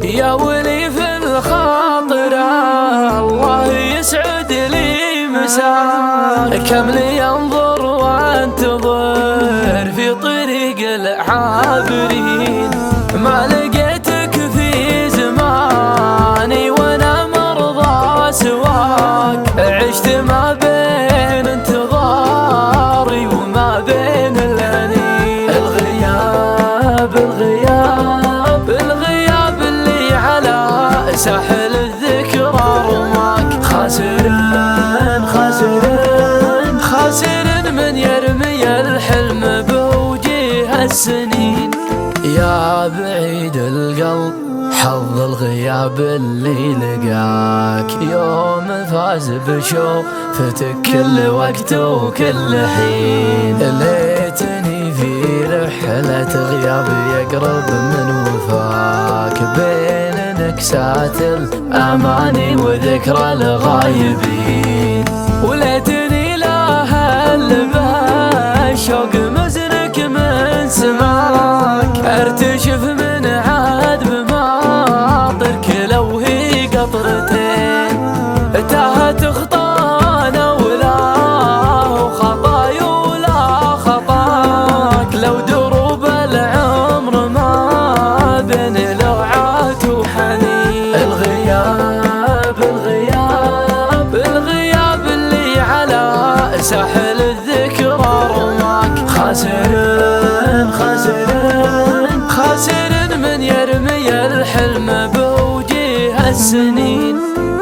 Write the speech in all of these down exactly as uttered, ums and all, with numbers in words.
يا ولي في الخاطرة الله يسعد لي مساك، كم لي انظر وانتظر في طريق العابرين، ما لقيتك في زماني وانا مرضى سواك، عشت ما بين انتظاري وما بين الانين. الغياب الغياب الغياب اللي على ساحل الذكرى رماك، خاسر خاسر خاسر من يرمي الحلم بوجيه السنين. يا بعيد القلب حظ الغياب اللي لقاك، يوم فاز بشوفتك كل وقت وكل حين، ليتني في رحلة غيابي يقرب من وفاك، بين نكسات الأماني وذكرى الغايبين، وليتني لا هل بالشوق مزنك من سماك، ارتشف من عاد بماطرك لو هي قطرتين، تاهت خطانا ولا خطايا ولا خطاك، لو دروب العمر ما بين لوعات وحنين. الغياب الغياب الغياب اللي على ساحل الذكرى رماك، خاسر خاسر خاسر من يرمي الحلم بوجيه السنين.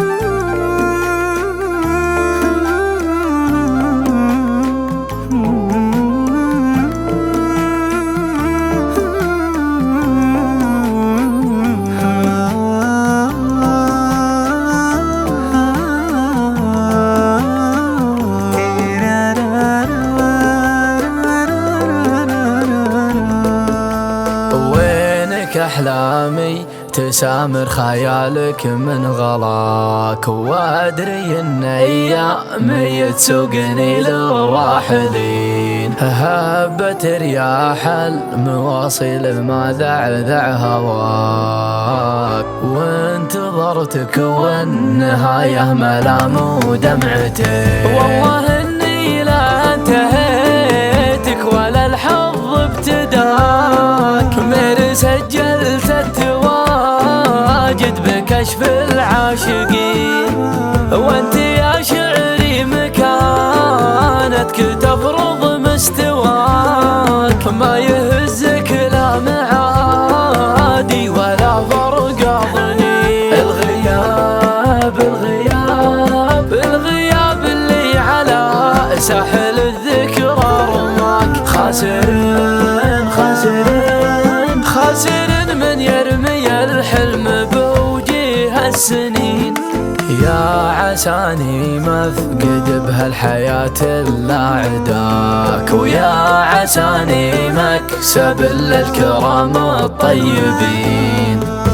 أحلامي تسامر خيالك من غلاك، وأدري إن أيامي تسوقني للراحلين، هبت رياح المواصيل ما ذعذع هواك، وانتظرتك والنهاية ملام ودمعتين، والله إني لا انتهيتك ولا الحظ ابتداك، من سجلت التواجد بكشف العاشقين، وانت يا شعري مكانتك تفرض مستواك، ما يهزك لا معادي ولا فرق ظنين. الغياب الغياب الغياب اللي على ساحل الذكرى رماك، خاسر خاسر خاسر من يرمي الحلم بوجيه السنين. يا عساني مفقد بهالحياة إلا عداك، ويا عساني مكسب للكرام الطيبين،